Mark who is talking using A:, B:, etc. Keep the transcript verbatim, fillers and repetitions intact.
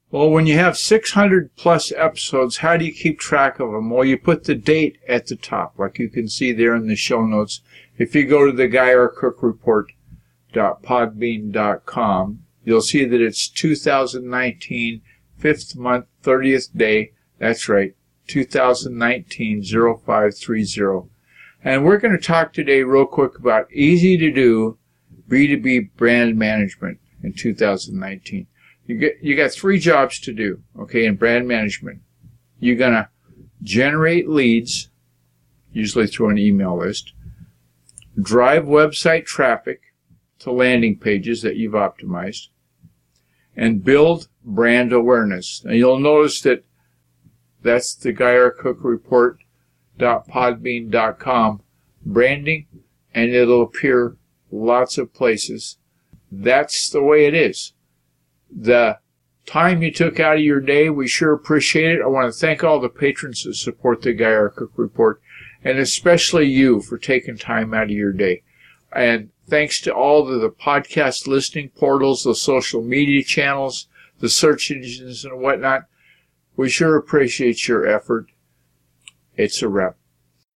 A: Well, when you have six hundred plus episodes, how do you keep track of them? Well, you put the date at the top, like you can see there in the show notes. If you go to the Guy R. Cook Report dot podbean dot com, you'll see that it's two thousand nineteen, fifth month, thirtieth day. That's right, two thousand nineteen, oh five thirty. And we're going to talk today real quick about easy to do B two B brand management in two thousand nineteen. You get, you got three jobs to do, okay, in brand management. You're going to generate leads, usually through an email list, drive website traffic to landing pages that you've optimized, and build brand awareness. And you'll notice that that's the Guy R. Cook Report dot podbean dot com branding, and it'll appear lots of places. That's the way it is. The time you took out of your day, we sure appreciate it. I want to thank all the patrons that support the Guy R. Cook Report, and especially you for taking time out of your day. And thanks to all of the podcast listening portals, the social media channels, the search engines and whatnot. We sure appreciate your effort. It's a wrap.